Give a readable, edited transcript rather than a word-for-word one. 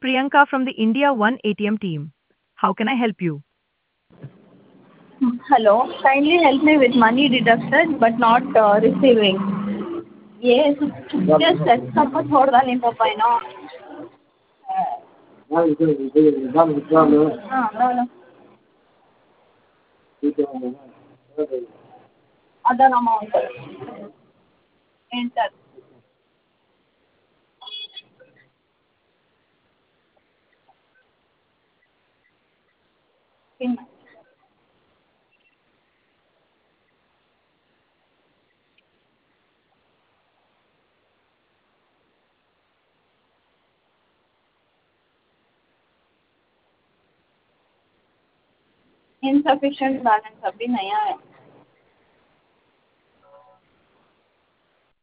Priyanka from the India One ATM team. How can I help you? Hello, kindly help me with money deducted but not receiving. Yes, just set support छोड़ डालने पापा है ना. No. Other amount. Enter. Pin. Insufficient balance अभी नया है.